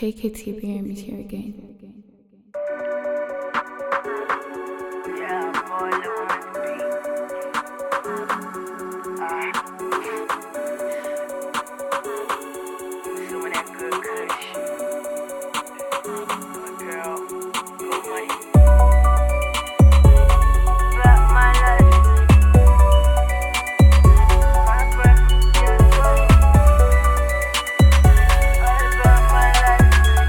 KKTBM is here again. Yeah, boy, look on the beat. Some of that good kush. Good girl, good money. Black my life. My breath, yes, sir. All about my life.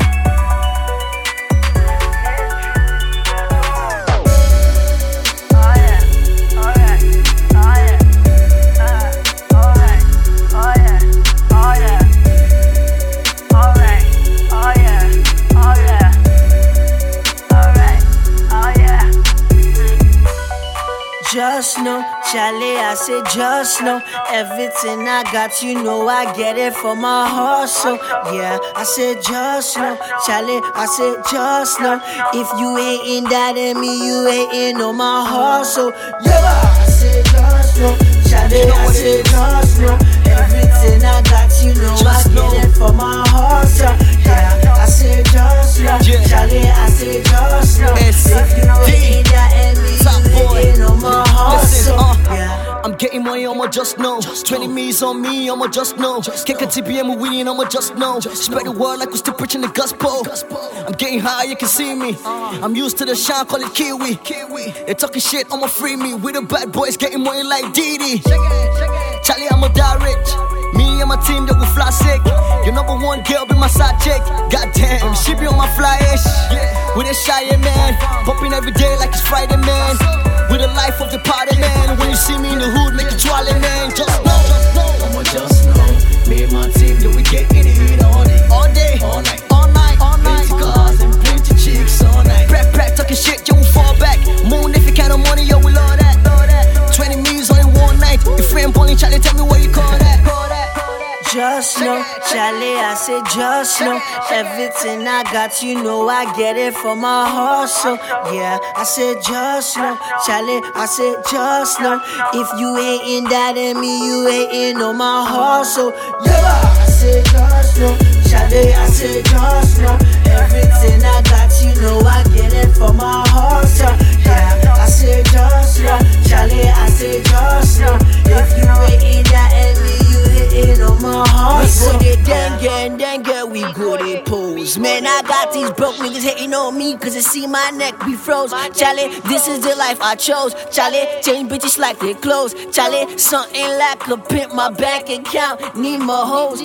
Just know, Charlie, I say just know, everything I got, you know I get it from my hustle. Yeah, I say just know, Charlie, I say just know, if you ain't in that in me, you ain't in on my hustle. Yeah, I say just know, Charlie, I say just know, everything I got, you know I get it from my hustle. Yeah, I say just know, Charlie, I say just know, if you ain't in that in me, you ain't in on my hustle. Listen, I'm getting money, I'ma just know. 20 M's on me, I'ma just know. Kick a TPM with weed, I'ma just know. Spread the word like we're still preaching the gospel. I'm getting high, you can see me. I'm used to the shine, call it Kiwi. They talking shit, I'ma free me. We the bad boys getting money like Didi. Charlie, I'ma die rich. Me and my team, that we fly sick. Your number one girl be my side chick. Goddamn, she be on my flyish. With a shy man, popping every day like it's Friday, man. With the life of the party, man. When you see me in the hood, make it jolly, man. Just know, I'ma just know. Me and my team, that we getting it all day, all day, all night, all night, all night. Plenty cars and plenty chicks all night. Prep, talking shit, yo, we fall back. Moon, if you count the money, yo, we love that. 20 M's on in one night. Your friend Bonnie, Charlie, tell me what you call that. Just know, Charlie, I say just know, everything I got, you know I get it from my hustle. Yeah, I say just know, Charlie, I say just know, if you ain't in that in me, you ain't in on my hustle. Yeah, I say just know, Charlie, I say just know, everything I got, you know I get it from my hustle. Yeah, I say just know, Charlie, I say just know, if you ain't in that in me, you ain't in on my hustle. We go to dengue, we go to pose. Man, I got these broke niggas hating on me cause they see my neck be froze. Charlie, this is the life I chose. Charlie, change bitches like they clothes. Charlie, something like a pimp, my bank account. Need more hoes.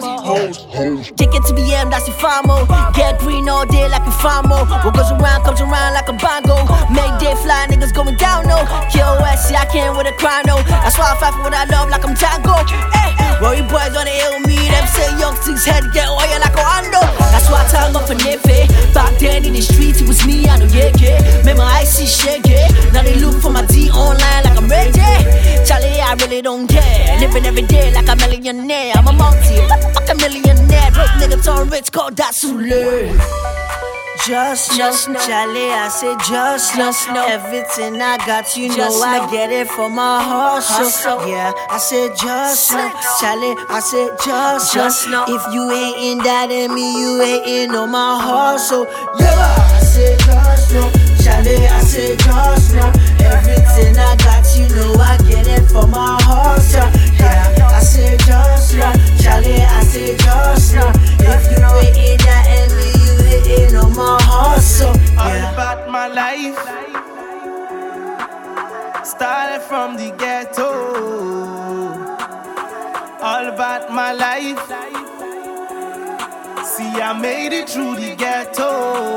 Take it to BM, that's the famo. Get green all day like a famo. What goes around comes around like a bongo. Make day fly, niggas going down, no. KOS, see I came with a chrono. That's why I fight for what I love like I'm Tango. Hey, worry boys on the hill, me them say young six head get oil like a Hondo. That's why I tell up for Nefe. Back then in the streets, it was me, I know yeah. Made my eyes see shaky. Now they look for my D online like I'm ready. Charlie, I really don't care. Living every day like a millionaire. I'm a multi, fuck a millionaire. Broke nigga turn rich, call that Sule. Just know, Charlie, I say just know, everything I got, you know I get it from my hustle. Yeah, I say just know, Charlie, I say just know, if you ain't in that in me, you ain't in on my hustle. Yeah, I say just know, Charlie, I say just know, everything I got, you know I get it from my hustle. Yeah, I say just know, Charlie, I say just know, if you ain't in that in me, you ain't in on my hustle. All about my life, started from the ghetto. All about my life, see I made it through the ghetto.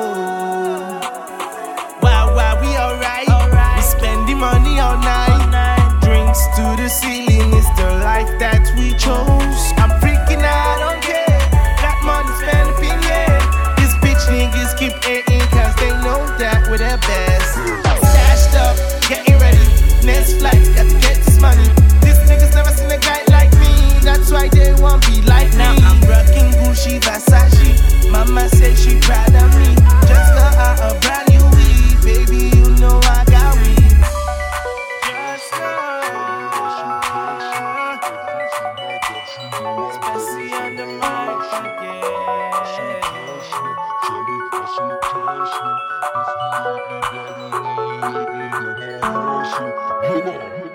Wow, we alright. We spend the money all night. Drinks to the ceiling is the life that we chose. I'm freaking out, I don't care. Got money, spend opinion. These bitch niggas keep hating cause they know that we're the best. Stashed up, getting ready. Next flight, got to get this money. These niggas never seen a guy like me. That's why they won't be like now. I'm rocking Gucci, Versace. Mama said she proud of me. Just got her a brand new weed. Baby, you know I got weed. Just Especially on the mic, yeah. Everybody need a hustle. Hold on.